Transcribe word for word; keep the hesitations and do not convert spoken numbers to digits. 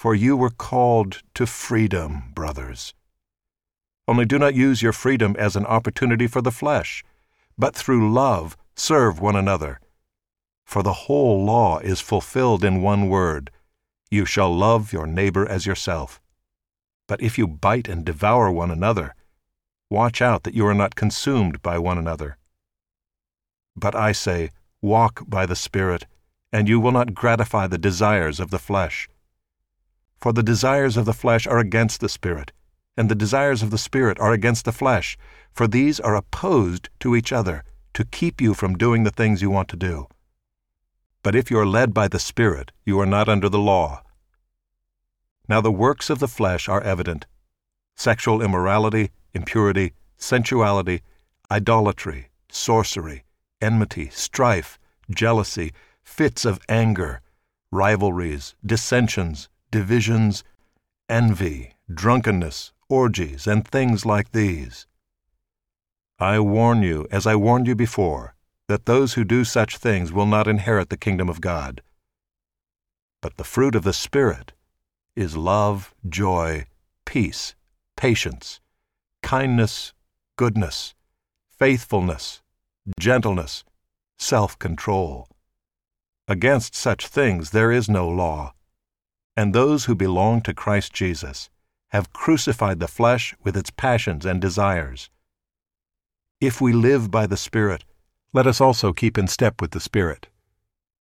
For you were called to freedom, brothers. Only do not use your freedom as an opportunity for the flesh, but through love serve one another. For the whole law is fulfilled in one word: you shall love your neighbor as yourself. But if you bite and devour one another, watch out that you are not consumed by one another. But I say, walk by the Spirit, and you will not gratify the desires of the flesh. For the desires of the flesh are against the Spirit, and the desires of the Spirit are against the flesh, for these are opposed to each other, to keep you from doing the things you want to do. But if you are led by the Spirit, you are not under the law. Now the works of the flesh are evident: sexual immorality, impurity, sensuality, idolatry, sorcery, enmity, strife, jealousy, fits of anger, rivalries, dissensions, divisions, envy, drunkenness, orgies, and things like these. I warn you, as I warned you before, that those who do such things will not inherit the kingdom of God. But the fruit of the Spirit is love, joy, peace, patience, kindness, goodness, faithfulness, gentleness, self-control. Against such things there is no law. And those who belong to Christ Jesus have crucified the flesh with its passions and desires. If we live by the Spirit, let us also keep in step with the Spirit.